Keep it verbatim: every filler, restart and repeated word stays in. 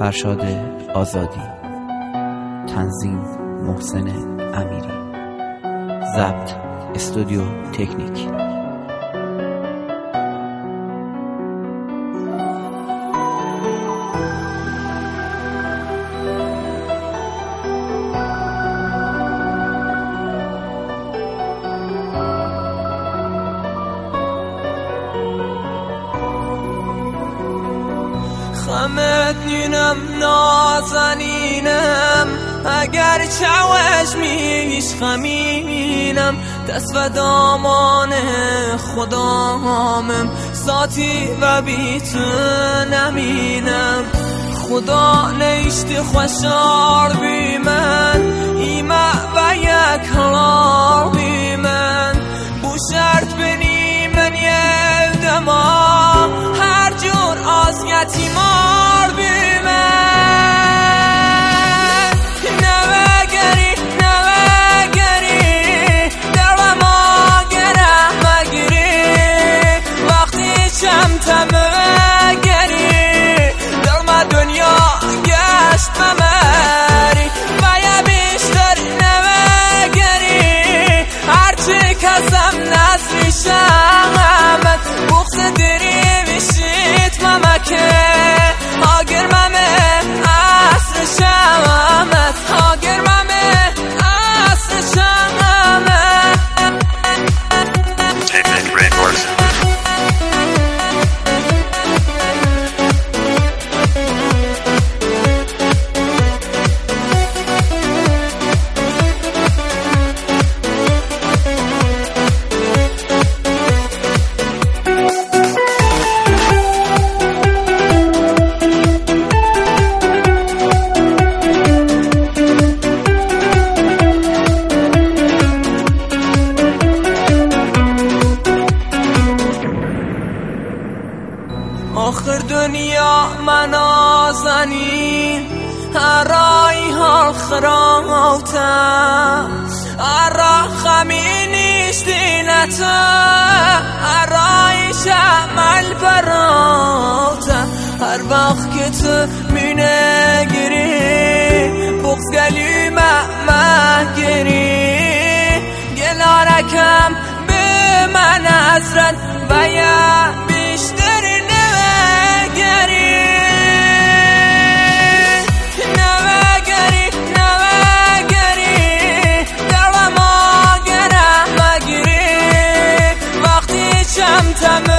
فرشاد آزادی، تنظیم محسن امیری، ضبط استودیو تکنیک. خمت نینم نازنینم، اگر چوش میش خمینم، دست و دامان خدامم، ساتی و بیت نمینم. خدا نیشت خوشار بی من، ایمه و یک هلار بی من، بو شرط بنی من یه دما، هر جور آز یتیمار بی من. نوگری نوگری دلم آگره مگری، وقتی چمتم وگری دلم دنیا گشت ممری، و یه بیشتر نوگری هرچی کسم نزلی شمت، بغز دری بشید ممکه آگر ممه اصر شمت، آگر ممه اصر شمت. Entertainment Records. آخر دنیا منازنی، هرای حال خراوتا، هرا خمینیش دینتا، هرای شمال براوتا. هر وقت که تو مینه گیری، بغز گلی مه گیری، گلارکم به من حسرت و یا بیشتر Time